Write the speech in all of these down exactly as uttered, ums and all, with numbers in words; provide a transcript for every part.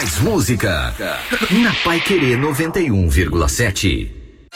mais música. Na Paiquerê noventa e um vírgula sete.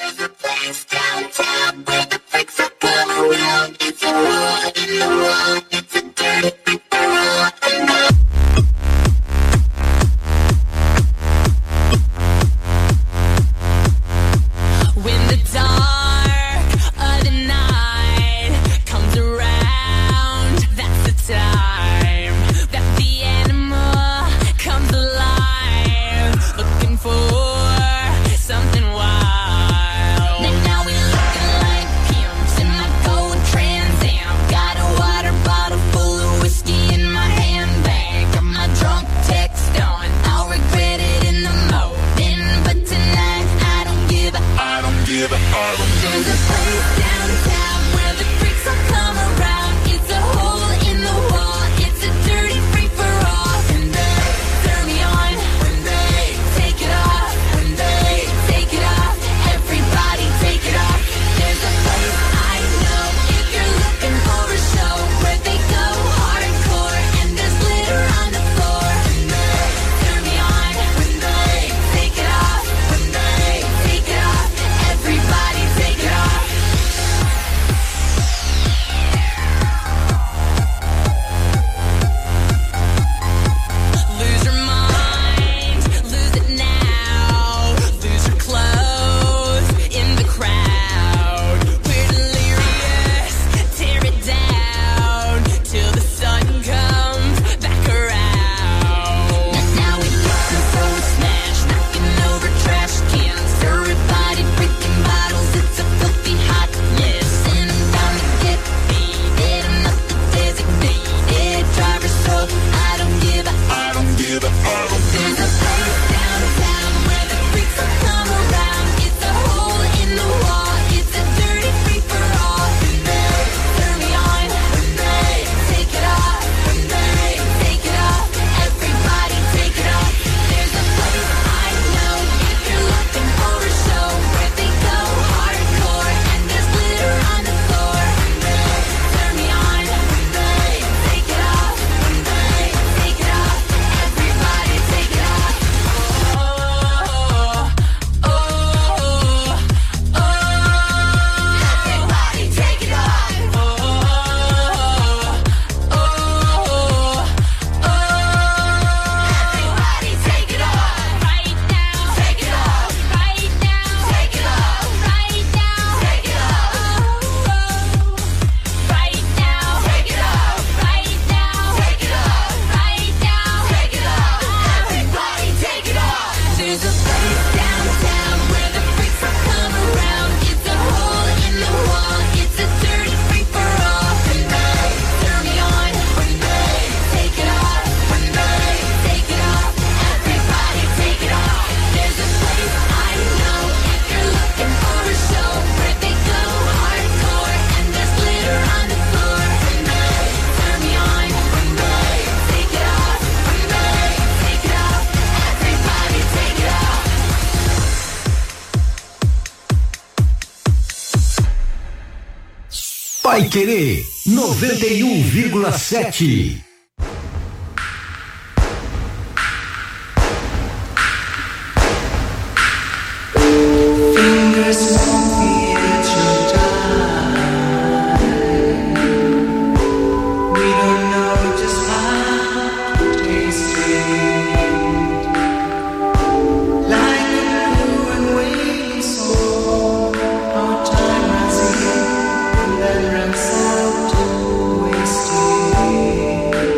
Paiquerê noventa e um vírgula sete. Wasted.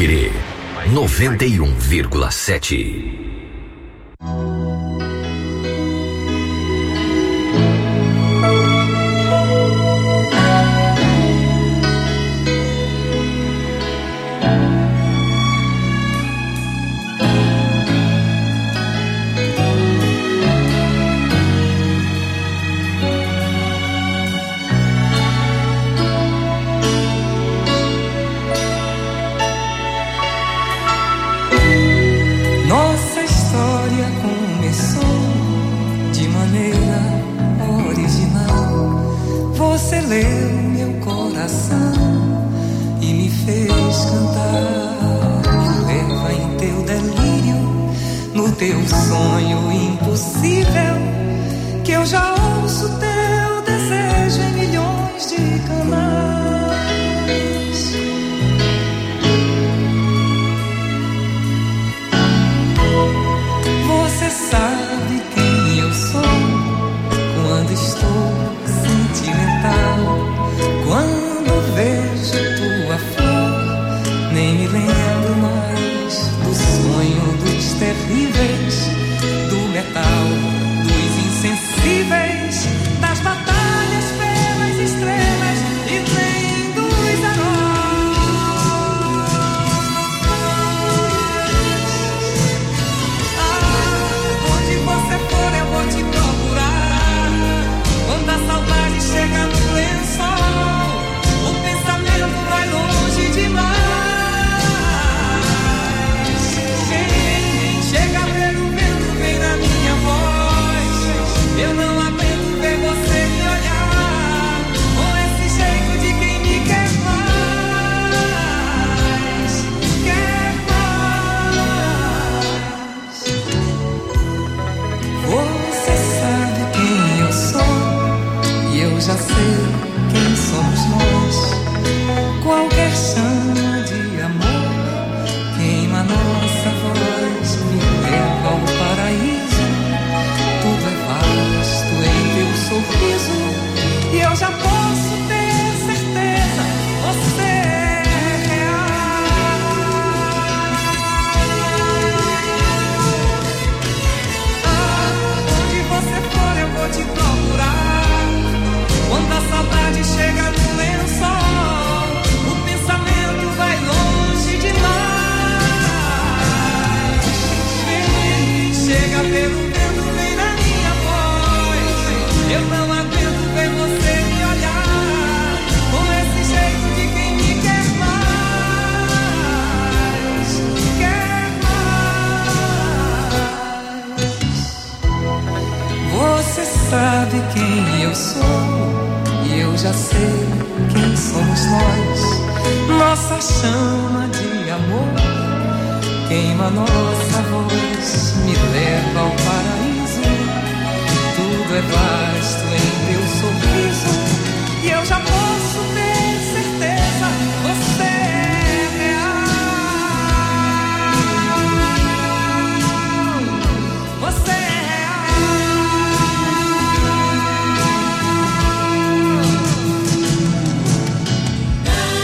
Querer noventa e um vírgula sete.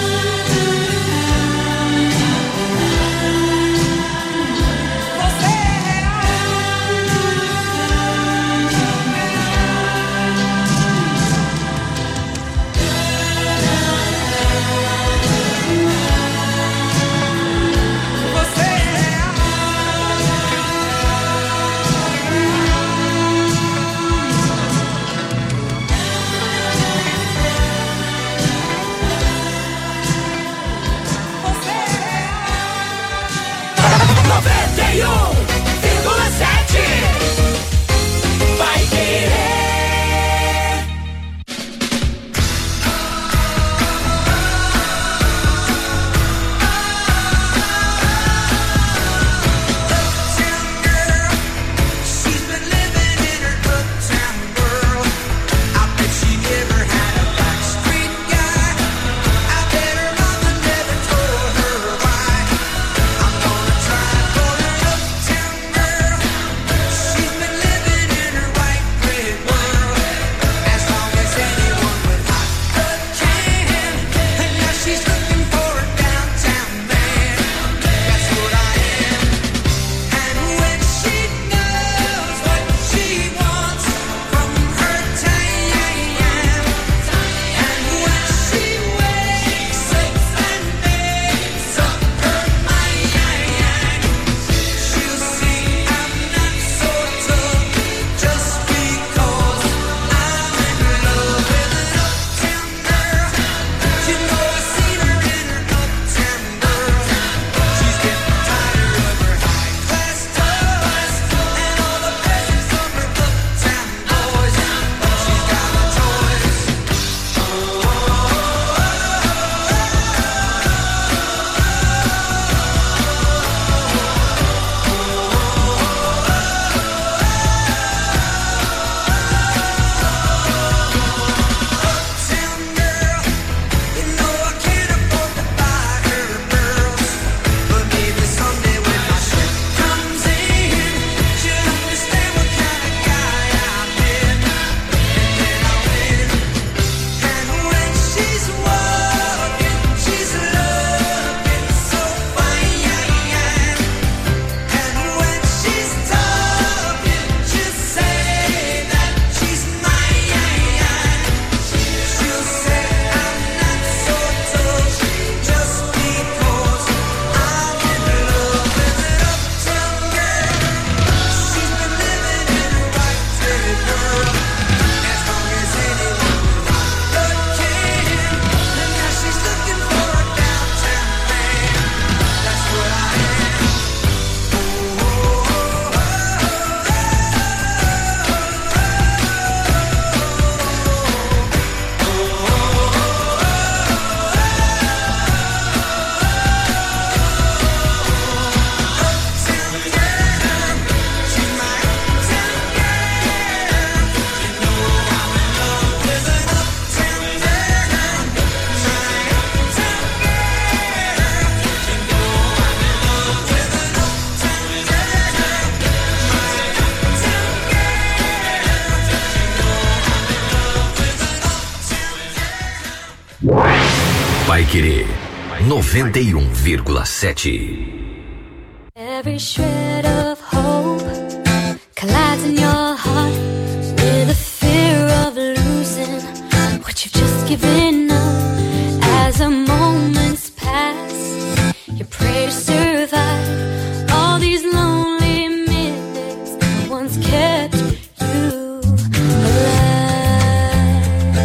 Você Querer noventa e um vírgula sete. Every shred of hope collides in your heart with the fear of losing what you've just given up. As the moments pass, you pray to survive all these lonely minutes that once kept you alive.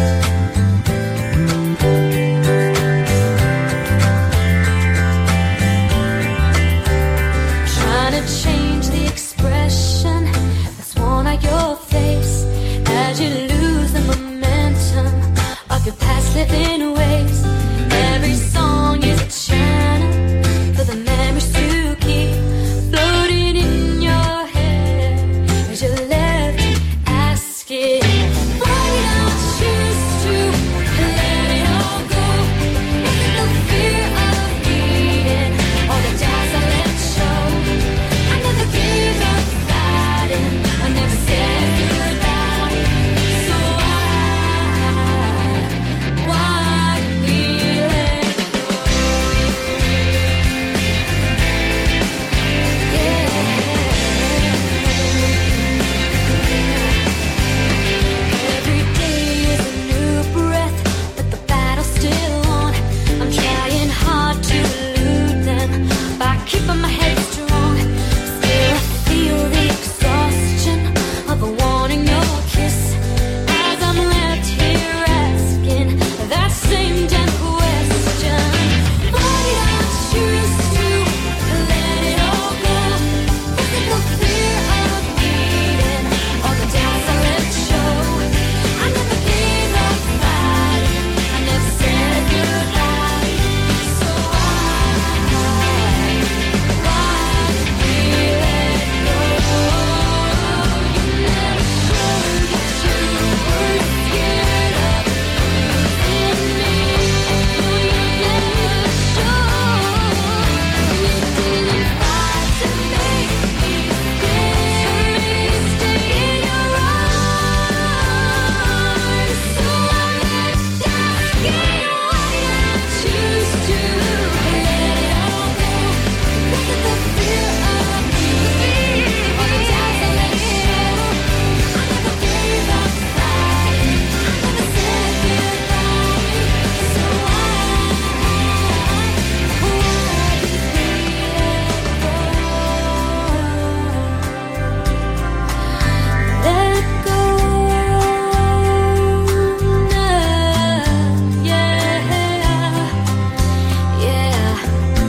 Trying to change the expression that's worn on your face as you lose the momentum of your past living ways. Every song is a channel for the memories to keep floating in your head as you're left asking, why did I choose to let it all go? Was it the fear of needing or the doubts I let show? I never gave up fighting, I never said goodbye. So why, why did we let go? Every day is a new breath, but the battle's still on. I'm trying hard to elude them by keeping my head strong. Still I feel the exhaustion of wanting your kiss as I'm left here asking that same damn question. Why did I choose to let it all go? Was it the fear of needing or the doubts I let show? I never gave up fighting, I never said goodbye. So why, why did we let go? You never showed that you were scared of losing me. No, you never showed. You didn't fight to make me stay, stay in your arms. So I'm left asking, why did I choose to let it all go? Was it the fear of needing or the doubts I let show? I never gave up fighting, I never said goodbye. So why, why did we let go? Let go now, yeah, yeah.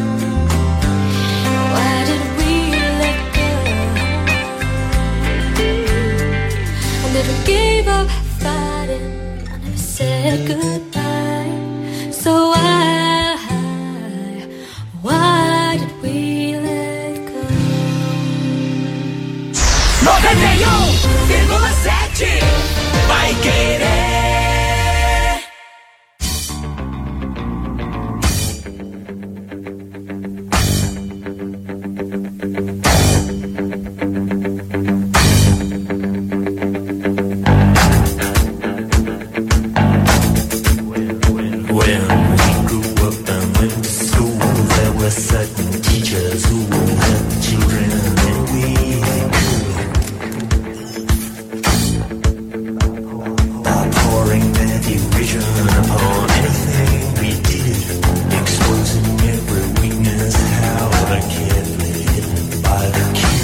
Why did we let go? I never gave up fighting, I never said goodbye. So why, why did we let go? noventa e um vírgula sete Vai Querer. When we grew up and went to school, there were certain teachers who would help the children and we by pouring their derision upon anything we did, exposing every weakness, however carefully hidden by the cue.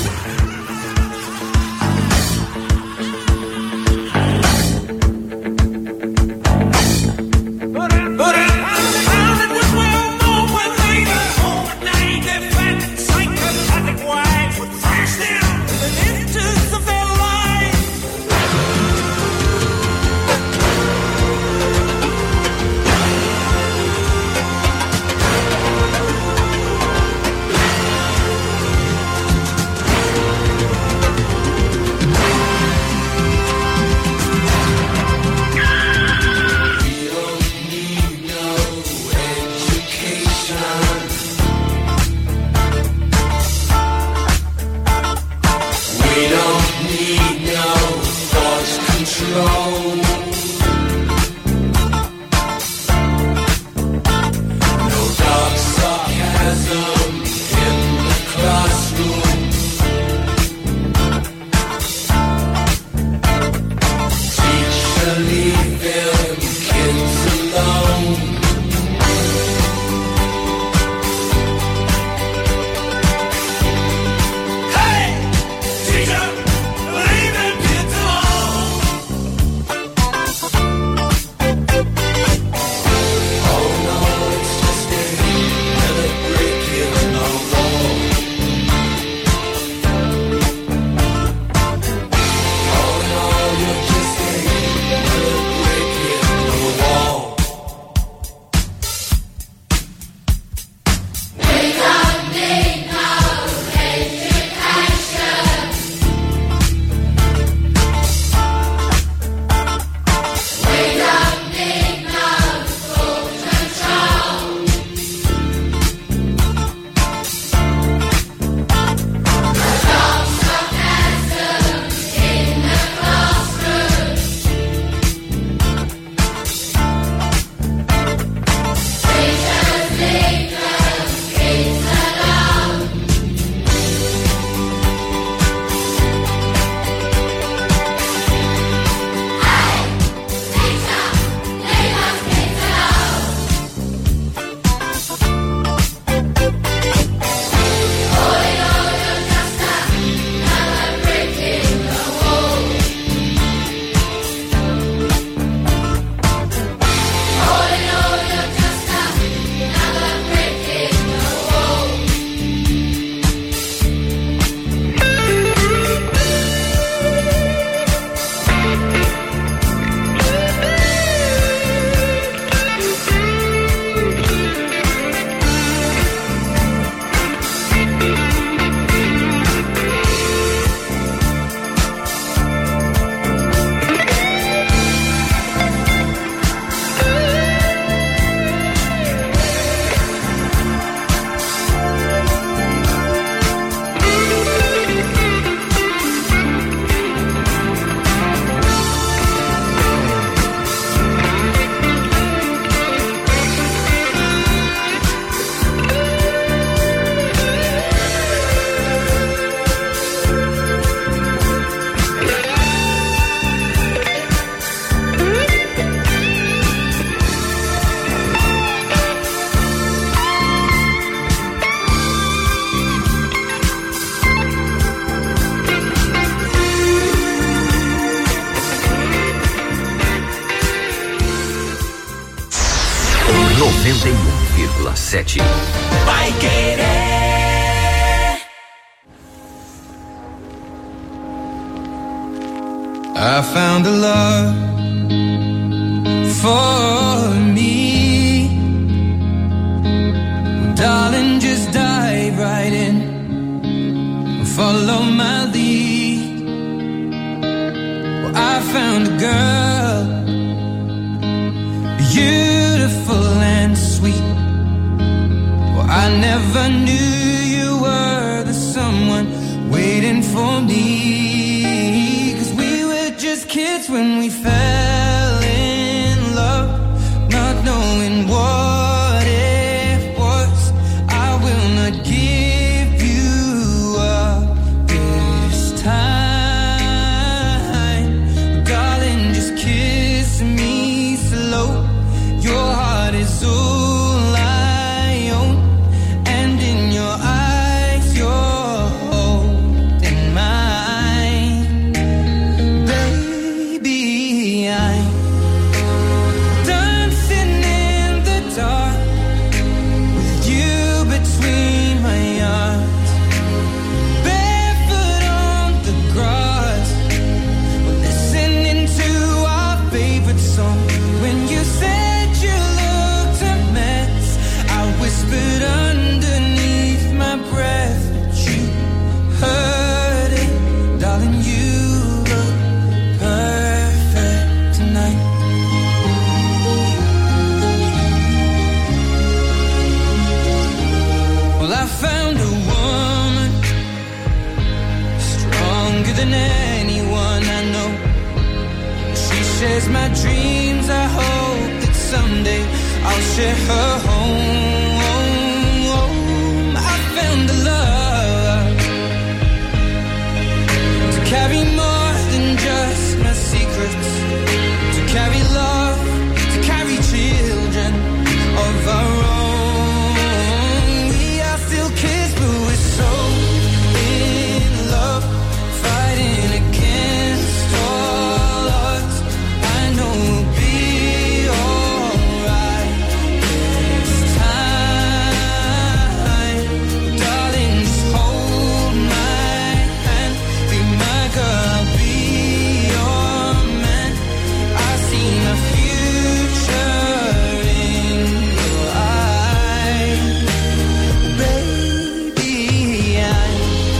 noventa e um vírgula sete. Vai Querer. I found a love for me. Darling, just dive right in. Follow my lead. Well, I found a girl, beautiful and sweet. Well, I never knew you were the someone waiting for me. 'Cause we were just kids when we fell in love, not knowing what it was. I will not give you up this time. Darling, just kiss me slow. Your heart is all I own, and in your eyes you're holding mine. Baby, I'm dancing in the dark with you between my arms, barefoot on the grass, listening to our favorite song. When you said you looked a mess, I whispered underneath my breath, but you heard it. Darling, you look perfect tonight. Well, I found a woman stronger than anyone I know. She shares my dreams. I hope that someday I'll share her home. I found a love to carry more than just my secrets, to carry love, to carry children of our own. We are still kids, but we're so in love, fighting against all odds. I know we'll be alright this time. Darling, just hold my hand, be my girl, I'll be your man. I see my future in your eyes. Baby, I'm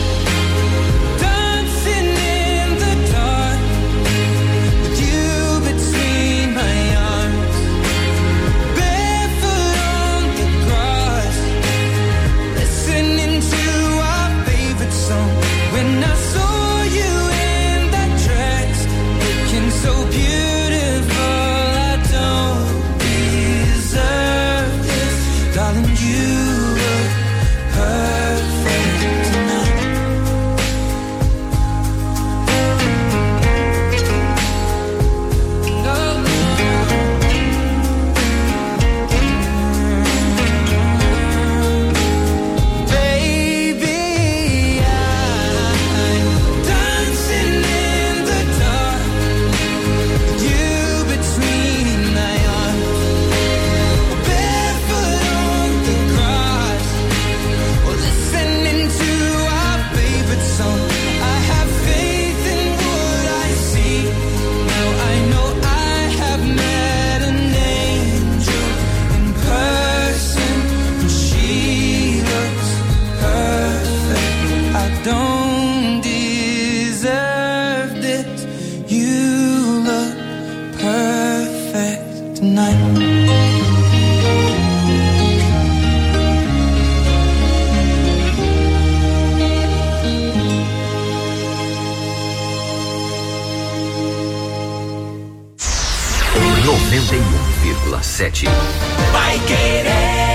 dancing in the dark with you between my arms, barefoot on the grass, listening to our favorite song. When I saw you in that dress, looking so beautiful, I don't deserve this. Darling, you look perfect tonight. Baby, I'm dancing in the dark with you between my arms, barefoot on the grass, or listening to our favorite song. I have faith in what I see. Now I know I have met an angel in person, and she looks perfect. I don't deserve this. You look perfect tonight. noventa e um vírgula sete. Vai Querer.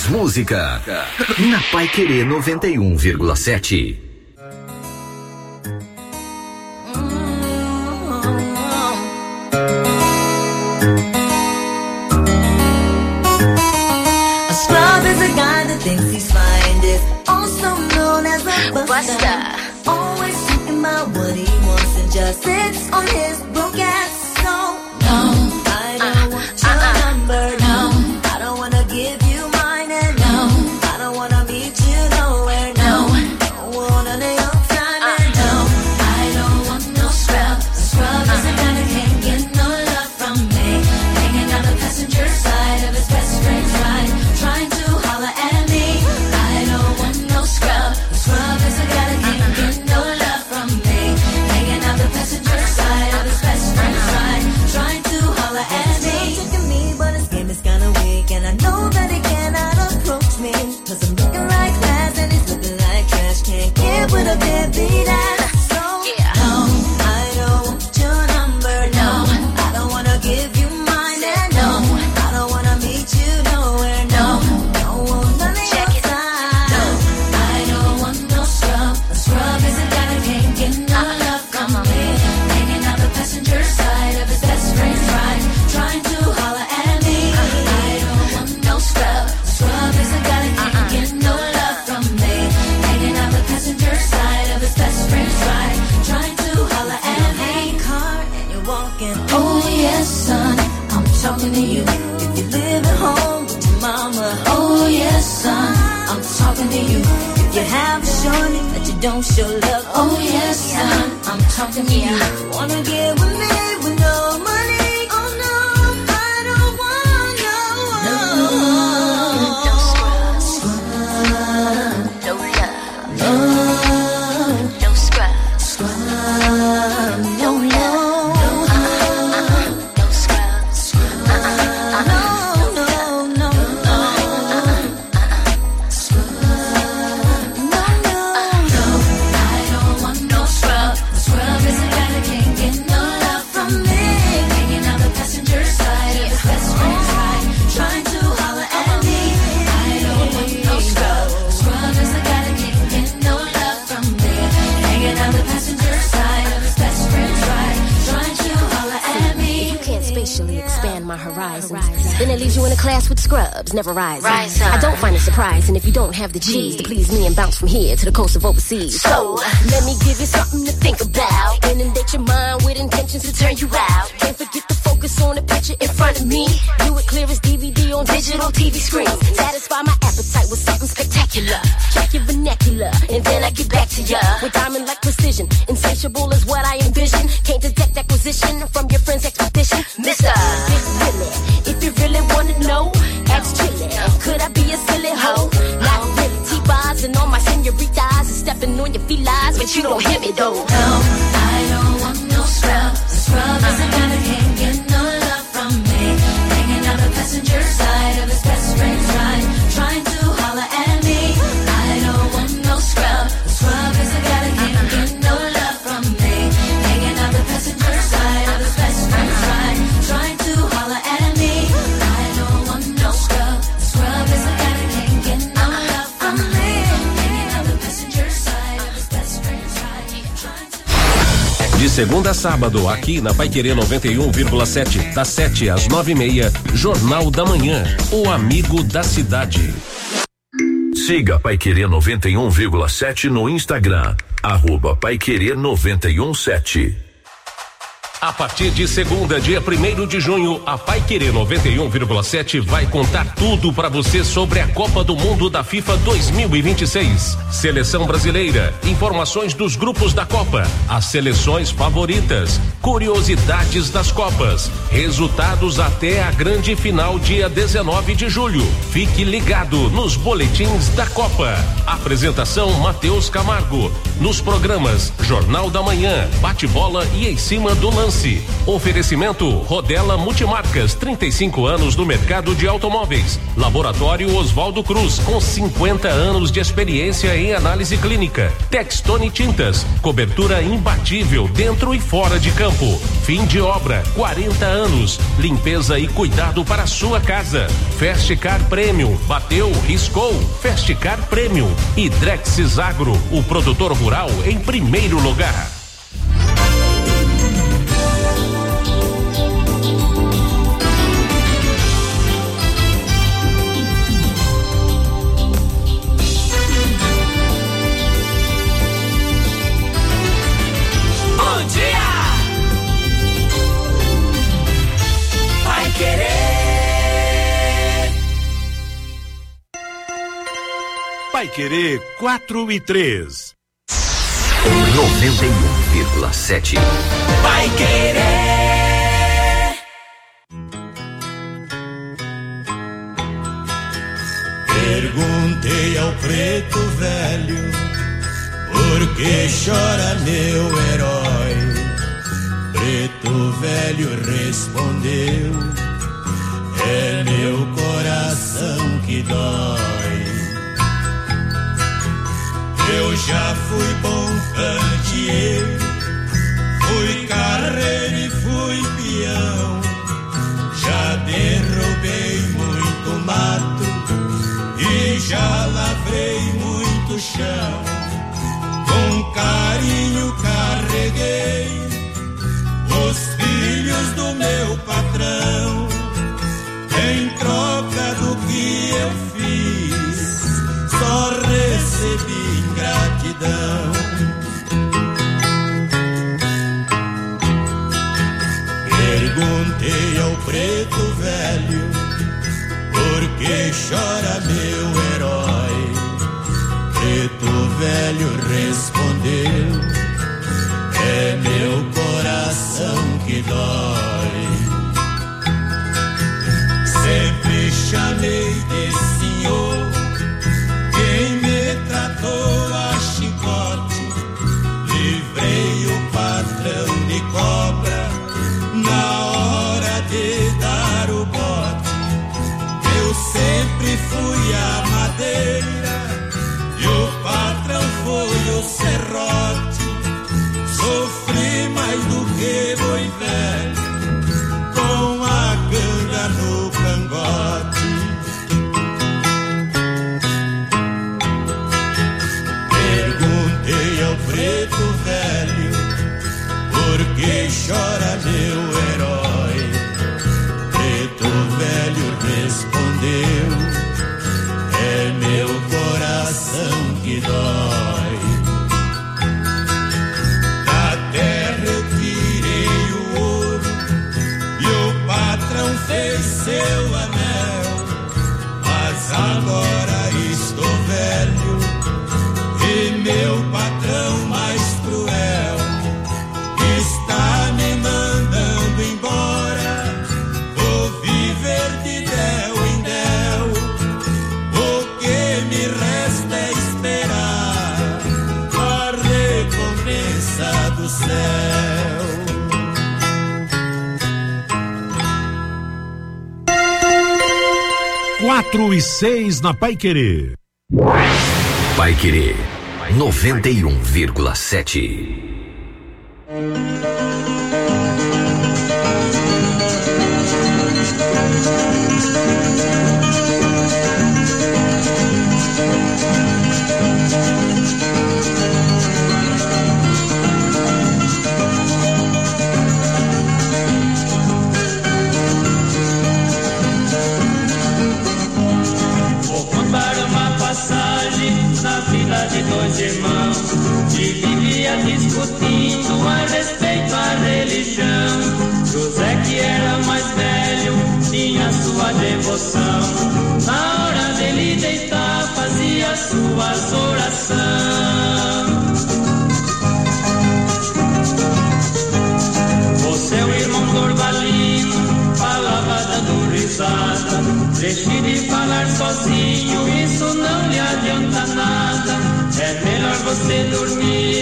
música. Na Paiquerê noventa e um vírgula sete. A scrub is a guy that thinks he's fine, is also known as a buster. Always talking about what he wants and just sits on his broke ass. So no, I don't want your uh-uh. number. No, I don't wanna give you mine, and no, I don't wanna meet you nowhere. No, don't want none of your time, uh, and no, I don't want no scrub. A scrub is a guy that can't get no love from me, hanging on the passenger side of his best friend's ride, trying to holler at me. I don't want no scrub. A scrub is a guy that can't get no love from me, hanging on the passenger side of his best friend's ride, trying to holler at me. Look at me, but his game is kinda weak, and I know that he cannot approach me, cause I'm looking like glass and he's looking like trash. Can't get with a deadbeat ass. So yeah. No, I don't want your number. No, I don't wanna give you mine, and no, I don't wanna meet you nowhere. No, don't want none of your time. No, I don't want no scrub. A scrub is a guy that can't get no love from me, hanging on the passenger side of his best friend's ride, trying to holler at me. I don't want no scrub. A scrub is a guy that can't get no love from me, hanging on the passenger side of his best friend's ride, trying to holler at me. Car and you're walking. Oh yes, son, I'm talking to you. If you live at home with your mama. Oh yes, son, I'm talking to you. If you have a shorty that you don't show love. Oh yes, son, I'm talking to you. Wanna get with me with no money? Oh no, I don't want no. No, no scrub. Scrub. No love. No. No scrub. Scrub. No love. No scrub. Scrub. No, no, no, no. No, no, no. I don't want no scrub. Scrub is a guy that can't get no love from me, hanging on the passenger side of his best friend's ride, trying to holler at me. I don't want no scrub. Scrub is a guy that can't get no love from me, hanging on the passenger side of his best friend's ride, trying to holler at me. You can't spatially expand my horizons, then it leaves you in a class with scrubs, never rising. Rise up. I don't find it surprising if you don't have the G's to please me and bounce from here to the coast of overseas. So let me give you something to think about, inundate your mind with intentions to turn you out. Don't forget to focus on the picture in front of me. Do it clear as D V D on digital T V screen. Satisfy my appetite with something spectacular. Check your vernacular, and then I get back to ya with diamond-like precision. Insatiable is what I envision. Can't detect acquisition from your friend's expedition, Mister Big Willie. If you really wanna know, ask Chili. Could I be a silly hoe? Not really. T-bars and all my senoritas is stepping on your felines, but you don't hit me though. No, I don't want no scrub. The scrub is a guy that can't get no love from me, hanging on the passenger side of his best friend's ride, trying to holler at me. I don't want no scrub. The scrub is a guy that can't get no love from me, hanging on the passenger side of his best friend's ride, trying to holler at me. I don't want no scrub. The scrub is a guy that can't get no love from me, hanging on the passenger side of his best friend's ride, trying to. De segunda a sábado, aqui na Paiquerê noventa e um vírgula sete, das sete às nove e meia, Jornal da Manhã, o amigo da cidade. Siga Paiquerê noventa e um vírgula sete no Instagram, arroba Paiquerê noventa e um sete. A partir de segunda, dia primeiro de junho, a Paiquerê noventa e um vírgula sete vai contar tudo para você sobre a Copa do Mundo da FIFA dois mil e vinte e seis. Seleção brasileira, informações dos grupos da Copa, as seleções favoritas, curiosidades das Copas, resultados até a grande final dia dezenove de julho. Fique ligado nos boletins da Copa. Apresentação Matheus Camargo. nos programas Jornal da Manhã, Bate-Bola e Em Cima do Lance. Oferecimento Rodela Multimarcas, trinta e cinco anos no mercado de automóveis. Laboratório Oswaldo Cruz, com cinquenta anos de experiência em análise clínica. Textone Tintas, cobertura imbatível dentro e fora de campo. Fim de obra, quarenta anos. Limpeza e cuidado para a sua casa. Fast Car Premium, bateu, riscou. Fast Car Premium. E Drexis Agro, o produtor rural em primeiro lugar. Bom dia! Vai querer! Vai querer quatro e três. noventa e um vírgula sete. Vai querer. Perguntei ao preto velho, por que chora meu herói? Preto velho respondeu, é meu coração que dói. Eu já fui bom candeeiro, fui carreiro e fui peão. Já derrubei muito mato e já lavrei muito chão. Com carinho carreguei os filhos do meu patrão. Em troca do que eu fiz, só recebi gratidão. Perguntei ao preto velho, por que chora meu herói? Preto velho respondeu, é meu coração que dói. Sempre chamei de senhor quem me tratou a chicote. Livrei o patrão de cobra na hora de dar o bote. Eu sempre fui a madeira e o patrão foi o serrote. Sofri mais do que boi velho com a canga no cangote. Perguntei ao preto velho, por que chora meu herói? Preto velho respondeu, é meu coração que dói. Da terra eu tirei o ouro e o patrão fez seu anel. Mas agora estou velho e meu patrão mais cruel está me mandando embora. Vou viver de del em del, o que me resta é esperar a recompensa do céu. Quatro e seis na Paiquerê. Paiquerê noventa e um vírgula sete. Vou contar uma passagem na vida de dois irmãos que viviam discutindo a respeito à religião. José, que era mais velho, tinha sua devoção. Na hora dele deitar, fazia suas orações. O seu irmão Dorvalino falava dando risada. Deixe de falar sozinho, isso não lhe adianta nada. É melhor você dormir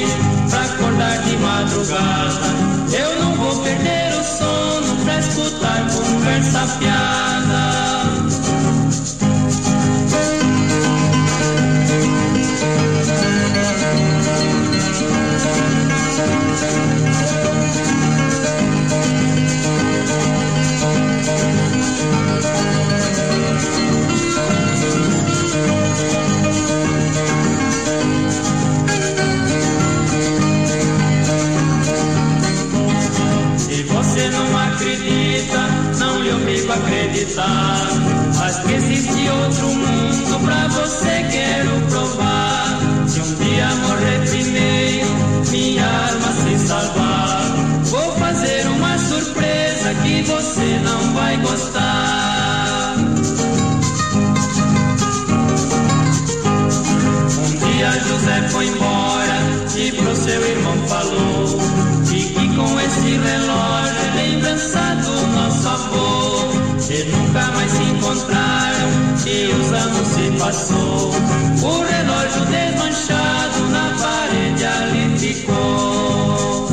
acreditar. Mas que existe outro mundo pra você, quero provar. Se um dia morrer primeiro, minha alma se salvar, vou fazer uma surpresa que você não vai gostar. Um dia José foi embora e pro seu irmão falou: fique com esse relógio, lembrança do nosso avô. E nunca mais se encontraram e os anos se passou. O relógio desmanchado na parede ali ficou.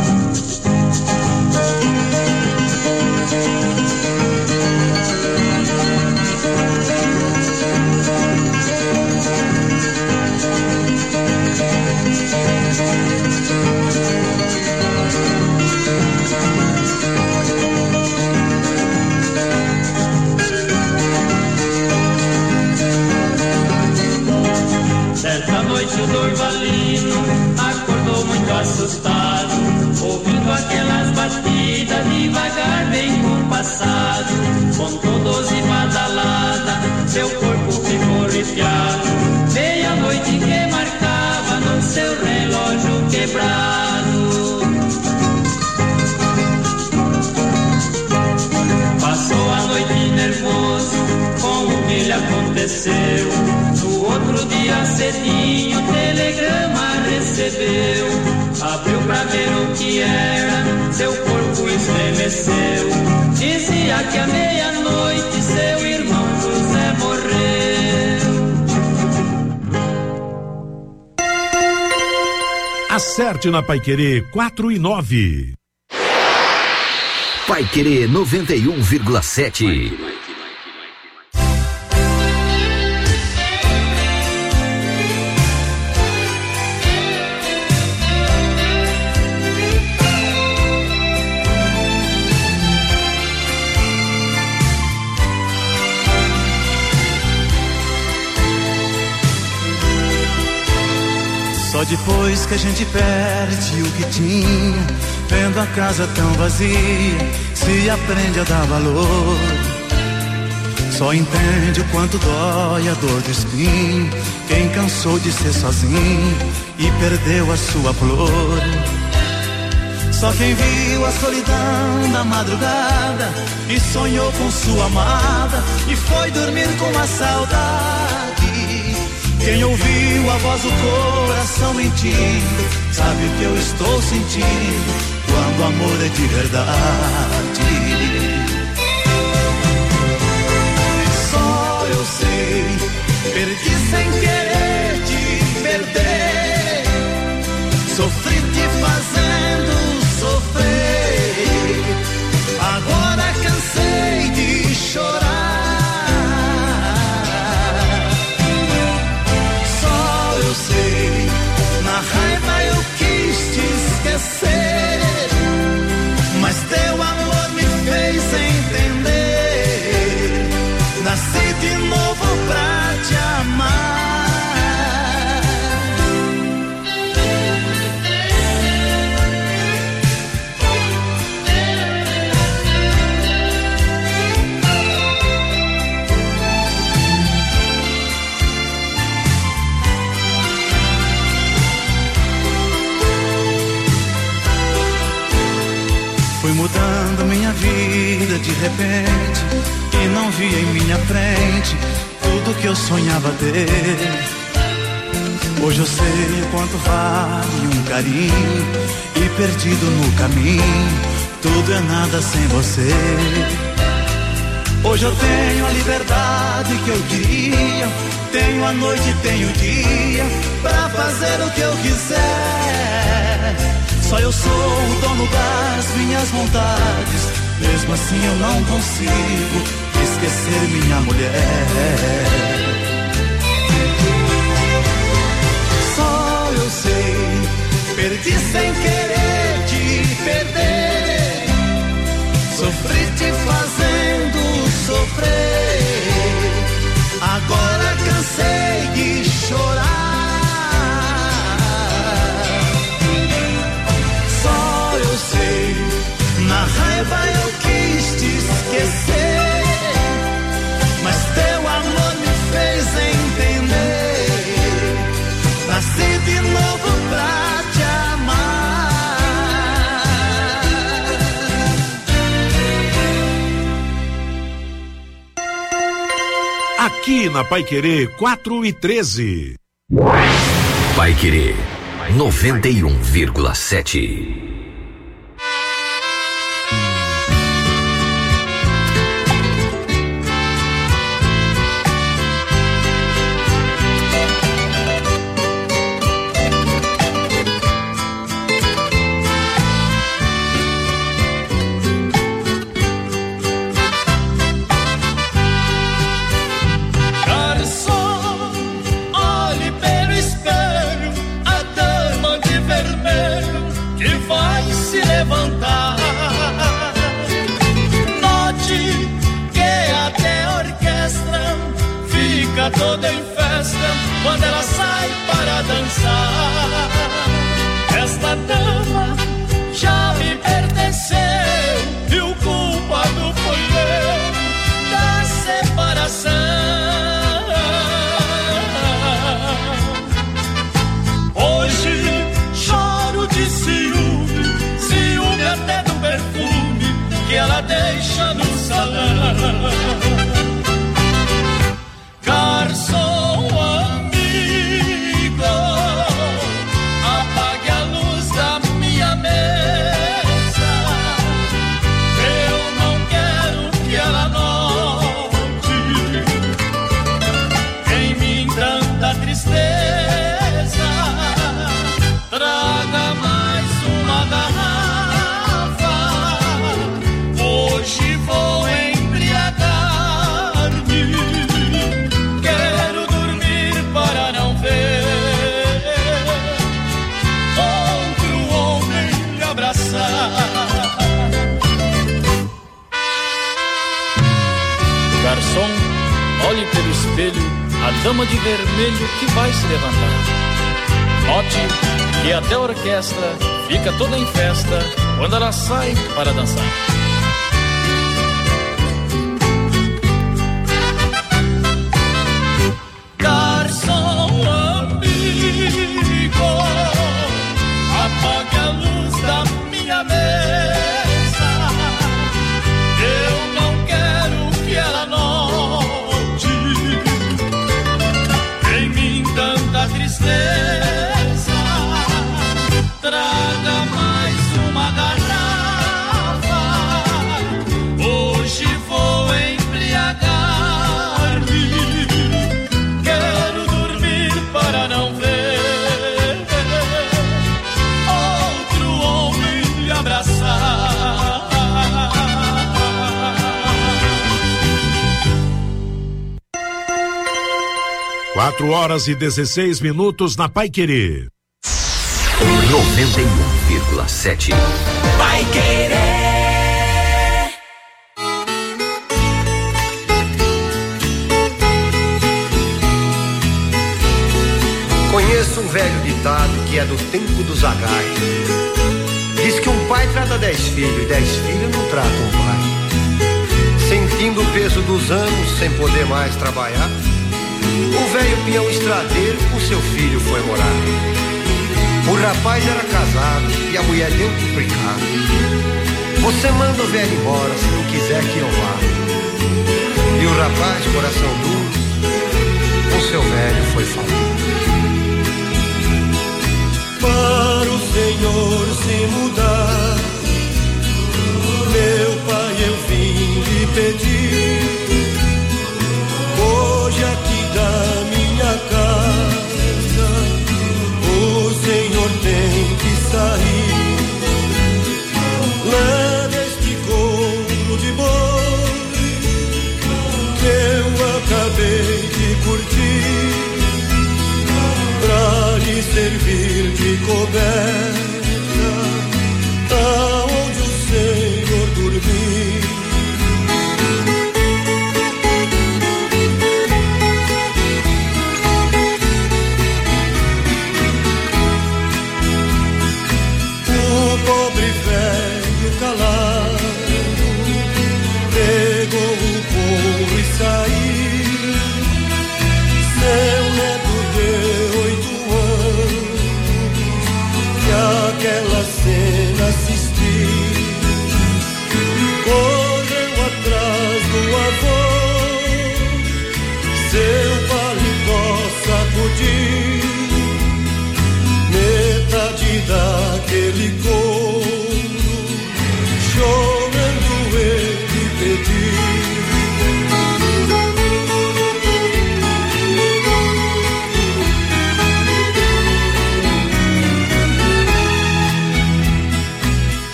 Certa noite o Dorvalino acordou muito assustado, ouvindo aquelas batidas devagar, bem compassado. Contou doze badaladas, seu corpo ficou arrepiado. Meia-noite que marcava no seu relógio quebrado. Passou a noite nervoso com o que lhe aconteceu. No outro dia cedinho, telegrama recebeu. Abriu pra ver o que era, seu corpo estremeceu. Dizia que à meia-noite seu irmão José morreu. Acerte na Paiquerê quatro e nove. Paiquerê noventa e um vírgula sete. Só depois que a gente perde o que tinha, vendo a casa tão vazia, se aprende a dar valor. Só entende o quanto dói a dor do espinho, quem cansou de ser sozinho e perdeu a sua flor. Só quem viu a solidão da madrugada e sonhou com sua amada e foi dormir com a saudade. Quem ouviu a voz do coração mentindo, sabe o que eu estou sentindo quando o amor é de verdade. Só eu sei, perdi sem querer te perder, sofri te fazendo sofrer, agora cansei de chorar. Na raiva eu quis te esquecer, mas teu amor me fez entender. Nasci de novo pra te amar. Fui mudando minha vida de repente e não vi em minha frente tudo que eu sonhava ter. Hoje eu sei o quanto vale um carinho e perdido no caminho, tudo é nada sem você. Hoje eu tenho a liberdade que eu queria, tenho a noite, tenho o dia pra fazer o que eu quiser. Só eu sou o dono das minhas vontades, mesmo assim eu não consigo esquecer minha mulher. Só eu sei, perdi sem querer te perder, sofri te fazendo sofrer, agora cansei de chorar. Na raiva eu quis te esquecer, aqui na Paiquerê quatro e treze. Paiquerê noventa e um vírgula sete. Toda em festa quando ela sai para dançar. Esta dama já me pertenceu e o culpado foi eu da separação. Hoje choro de ciúme, ciúme até do perfume que ela deixa no salão. Garçom amigo, apague a luz da minha mesa. Eu não quero que ela note em mim tanta tristeza. Traga mais uma garrafa. Hoje vou embriagar. Garçom, olhe pelo espelho a dama de vermelho que vai se levantar. Note que até a orquestra fica toda em festa quando ela sai para dançar. Garçom amigo, apague a luz da minha mesa. Eu não quero que ela note em mim tanta tristeza. Traga mais uma garrafa. Hoje vou embriagar-me. Quero dormir para não ver outro homem me abraçar. Quatro horas e dezesseis minutos na Paiquerê. noventa e um vírgula sete. Paiquerê. Conheço um velho ditado que é do tempo do Zagai. Diz que um pai trata dez filhos e dez filhos não tratam um pai. Sentindo o peso dos anos sem poder mais trabalhar, o velho peão estradeiro com seu filho foi morar. O rapaz era casado e a mulher deu duplicado. Você manda o velho embora se não quiser que eu vá. E o rapaz, coração duro, com seu velho foi falar. Para o Senhor se mudar, meu pai, eu vim lhe pedir. Hoje aqui da minha casa o Senhor tem que sair. Leve este couro de boi que eu acabei de curtir, pra lhe servir de coberta aonde o Senhor dormir. O pobre velho calado pegou o couro e saiu. Seu neto de oito anos que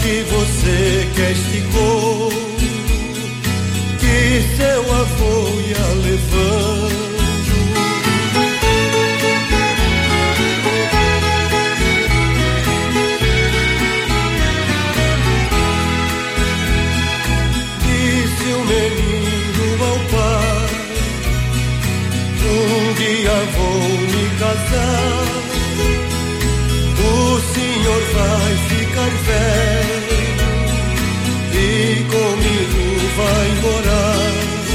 que você castigou, que seu avô ia levando. Disse o menino ao pai: um dia vou me casar, o senhor vai ficar velho e comigo vai morar.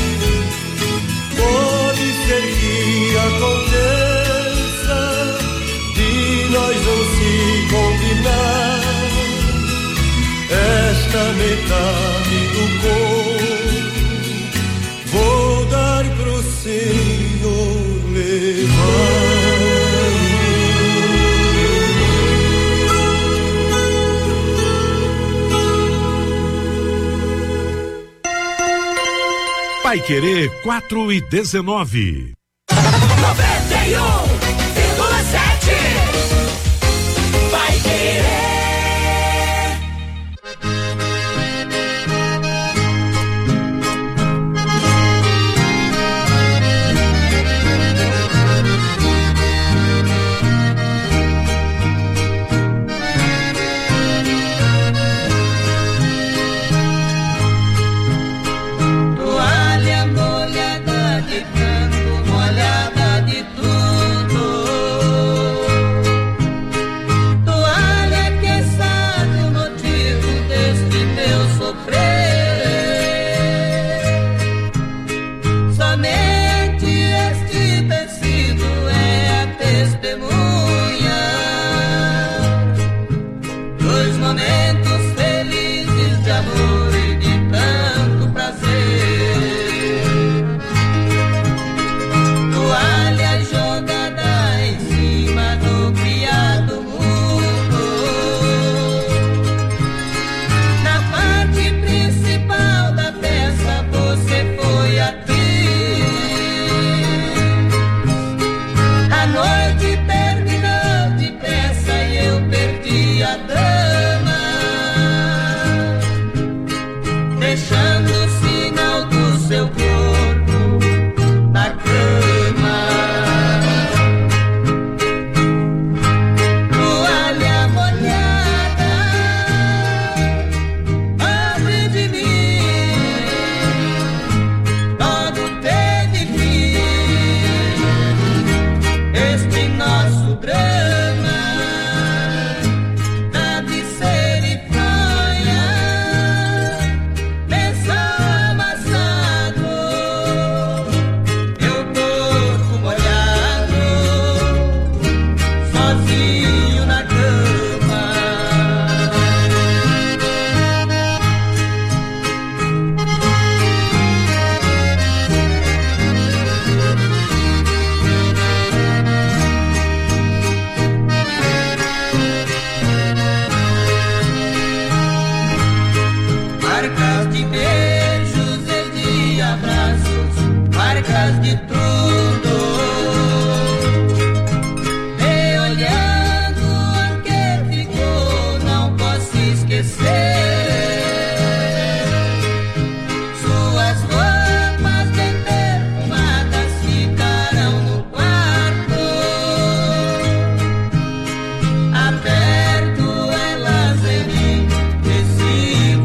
Pode ser que aconteça de nós não se combinar, esta metade do corpo vou dar pro senhor levar. Paiquerê quatro e dezenove. noventa e um vírgula sete. Paiquerê.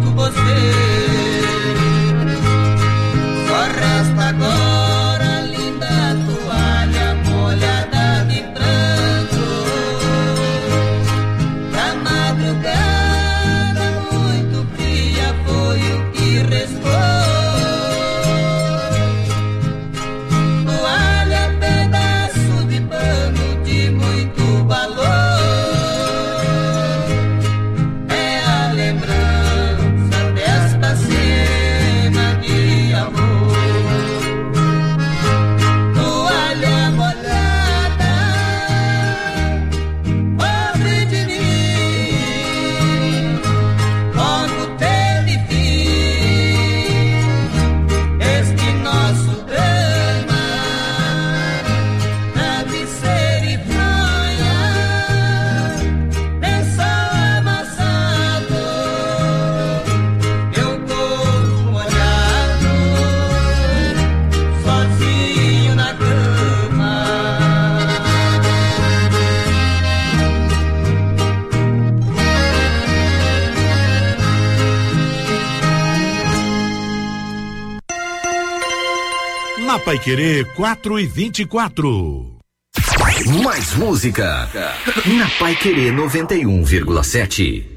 Agora Paiquerê quatro e vinte e quatro. Mais música na Paiquerê noventa e um vírgula sete.